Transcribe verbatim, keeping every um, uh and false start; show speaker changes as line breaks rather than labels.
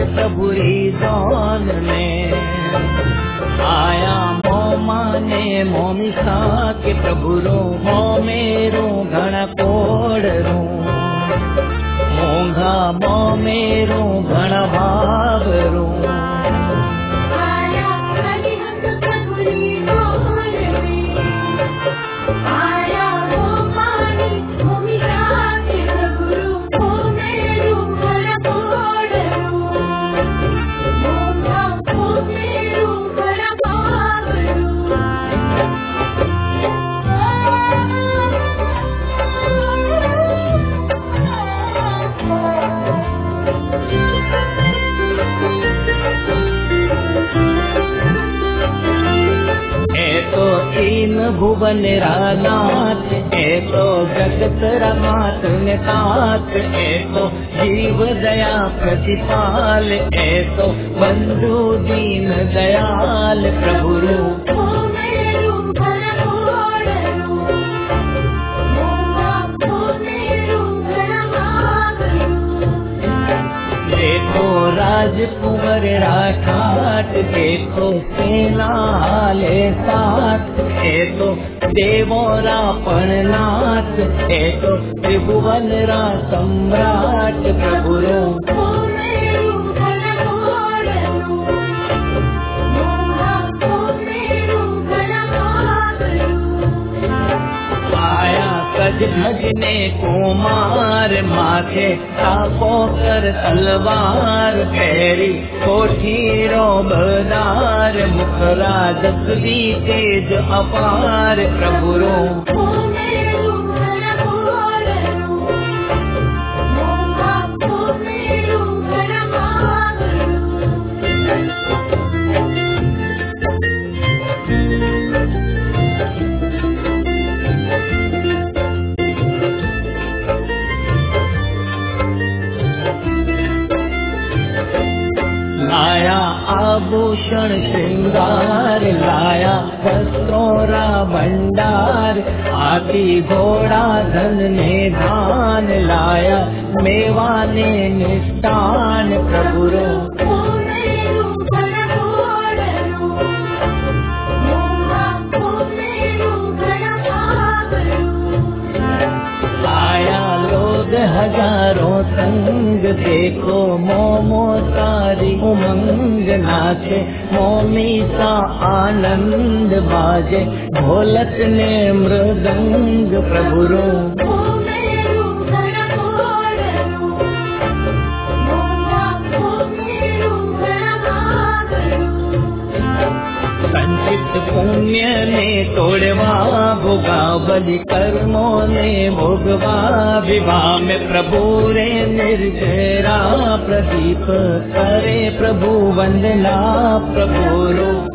प्रभु रीजोन में आया मोमाने मोमिसा के प्रभु रो मोमेरू घण कोड़रू मोंघा मोमेरू घण भावरू भुवन रानाथ ए तो जगत रमात नेतात ए तो जीव दया प्रतिपाल ए तो बंधु दीन दयाल प्रभु रूप देखो राजकुंवर राठाट देखो सेना हाले साथ ए तो देवोरा पणनाथ ए तो त्रिभुवन रा सम्राट प्रभु रूप गज भजने कुमार माथे तापो कर तलवार पैरी कोठी रो बदार मुख राजस दी तेज अपार प्रभु रो लाया आभूषण श्रृंगार लाया वस्त्रोरा भंडार हाथी घोड़ा धन ने धान लाया मेवा ने निष्ठान प्रभु रो हजारों संग देखो मोमो तारी उमंग नाचे मोमी सा आनंद बाजे ढोलक ने मृदंग प्रभु रो संचित पुण्य ने तोड़वा भोगा बलि कर्मों ने भोगवा विवाह में प्रभु रे निर्जरा प्रदीप करे प्रभु वंदना प्रभु रो